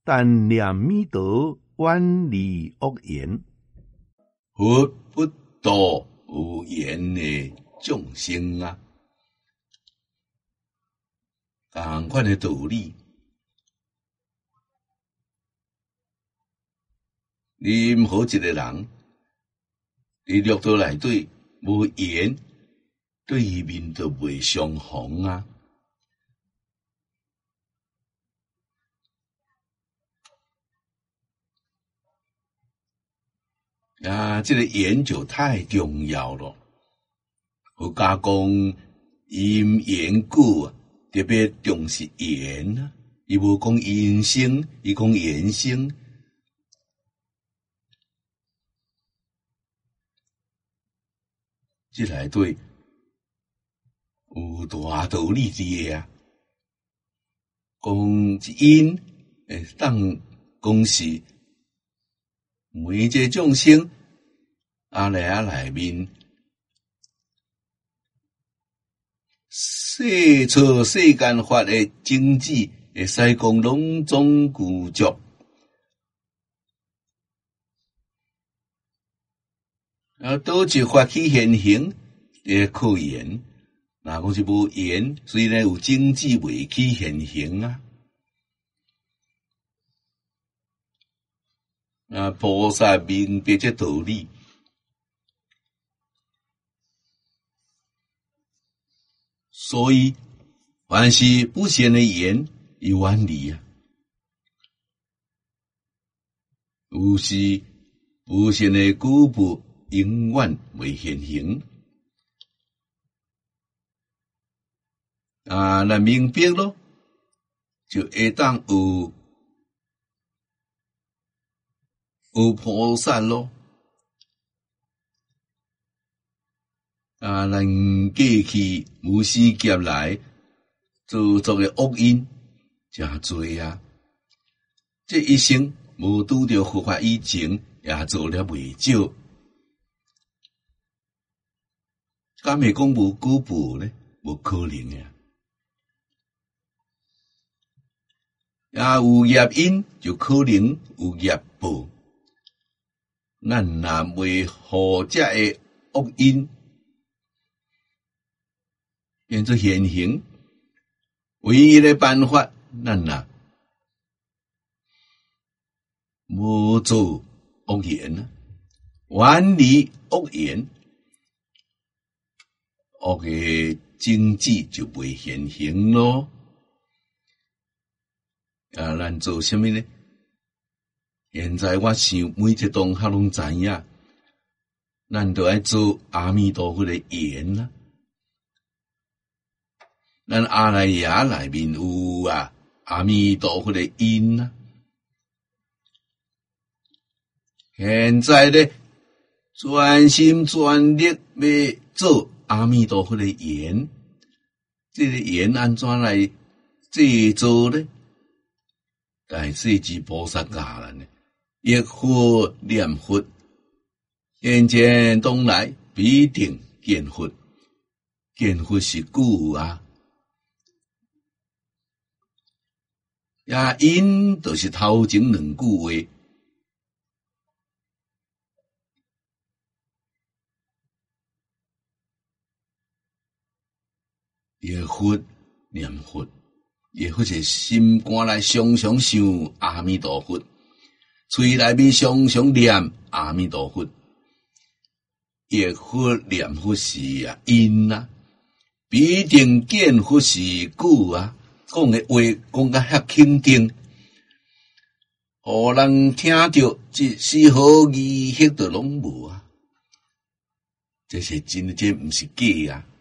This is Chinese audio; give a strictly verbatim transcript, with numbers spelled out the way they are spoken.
但念弥陀远离恶言。 佛不度有缘的众生啊，同款的道理。任何一个人，伫六道内底无缘，对面就袂相逢啊。啊，这个缘就太重要了。佛家讲因缘果，特别重视缘啊。伊无讲因生，伊讲缘生。这内底有大道理伫个啊。讲因会当讲是每一个众生阿赖啊内面世出世间法的经济，会使讲拢总具足。啊，倒一法起现行，诶，靠缘。若讲是无缘，虽然有经济未起现行啊。啊，菩萨明白这道理，所以凡是不善的缘，伊远离啊；有时不善的举步，永远未现行。啊，那明白咯，就会当有。有菩萨咯，啊，咱过去无始劫来做作的恶因真多啊！这一生无拄着佛法以前，也做了未少。敢会讲无举步呢？无可能啊！也有业因，就可能有业报。咱若未护这个恶因，变做现行，唯一的办法，咱若无做恶言啊，远离恶言，恶的经济就袂现行咯。啊，咱做什么呢？现在我想每一当下拢知影，咱都爱做阿弥陀佛的缘啊。咱阿赖耶内面有啊阿弥陀佛的因啊。现在呢，全心全力要做阿弥陀佛的缘，这个缘安怎来制作呢？大势至菩萨教咱呢。忆佛念佛，现前东来必定见佛。见佛是故啊，也因就是头前两句话。忆佛念佛，忆佛是心肝内常常想阿弥陀佛。嘴内面常常念阿弥陀佛，忆佛念佛是啊因啊，必定见佛是故啊。讲的话讲甲遐肯定，互人听着一丝毫疑惑都拢无啊。这是真的，这毋是假啊。